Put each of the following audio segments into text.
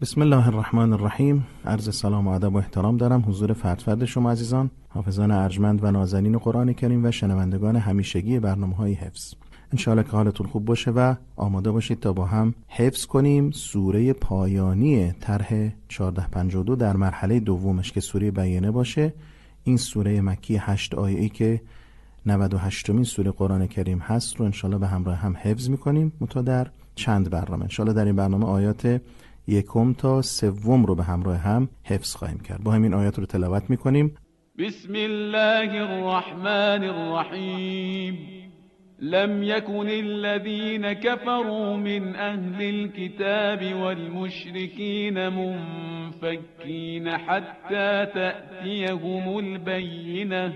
بسم الله الرحمن الرحیم. عرض سلام و ادب و احترام دارم حضور فرد شما عزیزان، حافظان ارجمند و نازنین قرآن کریم و شنوندگان همیشگی برنامه‌های حفظ. انشاءالله که حالتون خوب باشه و آماده باشید تا با هم حفظ کنیم سوره پایانی طرح 1452 در مرحله دومش که سوره بینه باشه. این سوره مکی 8 آیه‌ای که 98مین سوره قرآن کریم هست رو انشاءالله به همراه هم حفظ می‌کنیم متا در چند برنامه. انشاءالله در این برنامه آیات 1 تا 3 رو به همراه هم حفظ خواهیم کرد. با همین آیات رو تلاوت می‌کنیم. بسم الله الرحمن الرحیم. لم يكن الذين كفروا من أهل الكتاب والمشركين منفكين حتى تأتيهم البينة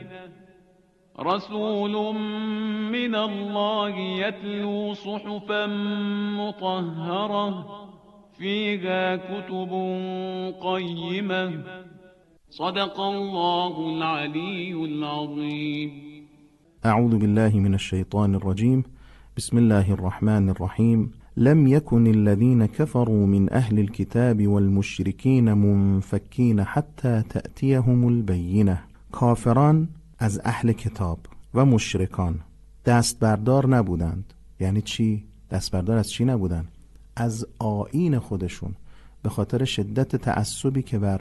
رسول من الله يتلو صحفا مطهرة فيها كتب قيمة صدق الله العلي العظيم. اعوذ بالله من الشيطان الرجيم. بسم الله الرحمن الرحيم. لم يكن الذين كفروا من أهل الكتاب والمشركين منفكين حتى تأتيهم البينة. کافران از اهل کتاب و مشرکان دست بردار نبودند. یعنی چی؟ دست بردار از چی نبودند؟ از آیین خودشون، به خاطر شدت تعصبی که بر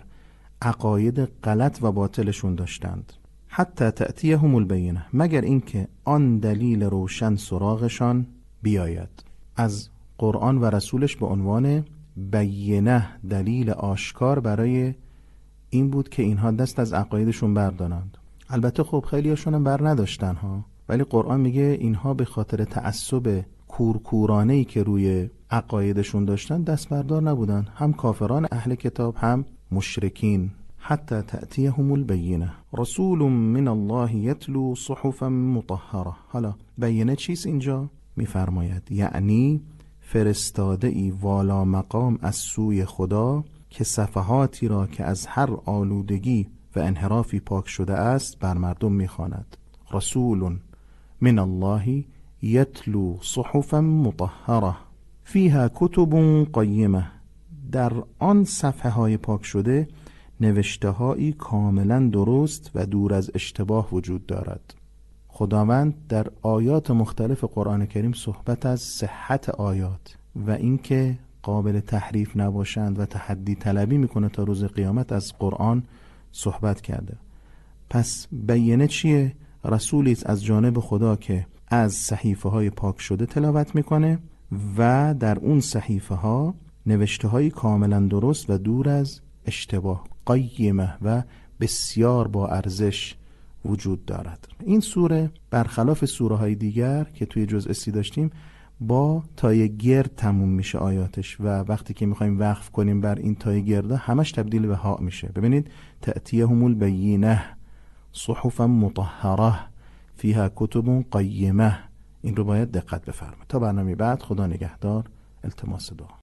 عقاید غلط و باطلشون داشتند. حتی تأتیهم البینه، مگر اینکه آن دلیل روشن سراغشان بیاید. از قرآن و رسولش به عنوان بینه، دلیل آشکار برای این بود که اینها دست از عقایدشون بردارند. البته خب خیلی هاشون هم بر نداشتن ها، ولی قرآن میگه اینها به خاطر تعصب کورکورانه‌ای که روی عقایدشون داشتن دست بردار نبودن، هم کافران اهل کتاب هم مشرکین. حتی تأتیهم البینه رسول من الله یتلو صحفا مطهره. حالا بینه چیست اینجا؟ میفرماید یعنی فرستاده ای والا مقام از سوی خدا که صفحاتی را که از هر آلودگی و انحرافی پاک شده است بر مردم میخواند. رسول من الله یتلو صحفا مطهره فیها کتب قیمه. در آن صفحه های پاک شده نوشته هایی کاملا درست و دور از اشتباه وجود دارد. خداوند در آیات مختلف قرآن کریم صحبت از صحت آیات و اینکه قابل تحریف نباشند و تحدی طلبی میکنه تا روز قیامت از قرآن صحبت کرده. پس بینه چیه؟ رسولی از جانب خدا که از صحیفه های پاک شده تلاوت میکنه و در اون صحیفه ها نوشته های کاملا درست و دور از اشتباه، قیمه و بسیار با ارزش وجود دارد. این سوره برخلاف سوره های دیگر که توی جزء 30 داشتیم با تای گرد تموم میشه آیاتش و وقتی که میخوایم وقف کنیم بر این تای گرده همش تبدیل به ها میشه. ببینید تأتیهم البینه صحفا مطهره فیها کتب قیمه. این رو باید دقت بفرمایید. تا برنامه بعد، خدا نگهدار. التماس دعا.